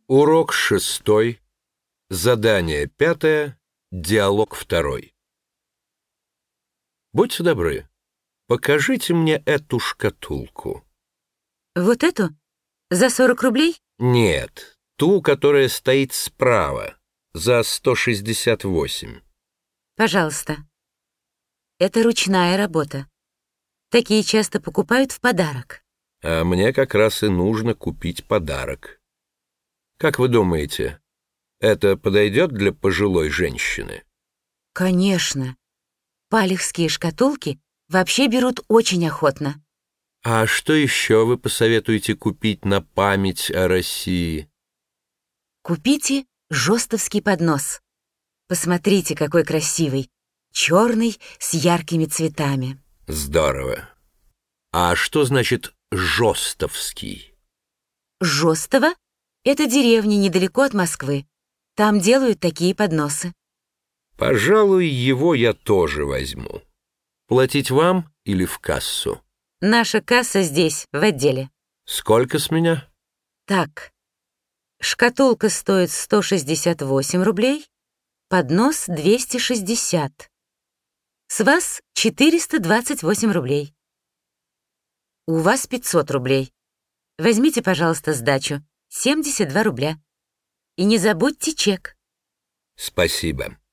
Урок 6, задание 5, диалог 2. Будьте добры, покажите мне эту шкатулку. Вот эту? За 40 рублей? Нет, ту, которая стоит справа, за 168. Пожалуйста. Это ручная работа. Такие часто покупают в подарок. А мне как раз и нужно купить подарок. Как вы думаете, это подойдет для пожилой женщины? Конечно. Палехские шкатулки вообще берут очень охотно. А что еще вы посоветуете купить на память о России? Купите жостовский поднос. Посмотрите, какой красивый. Черный с яркими цветами. Здорово. А что значит жостовский? Жостово — это деревня недалеко от Москвы. Там делают такие подносы. Пожалуй, его я тоже возьму. Платить вам или в кассу? Наша касса здесь, в отделе. Сколько с меня? Так, шкатулка стоит 168 рублей, поднос 260. С вас 428 рублей. У вас 500 рублей. Возьмите, пожалуйста, сдачу. 72 рубля. И не забудьте чек. Спасибо.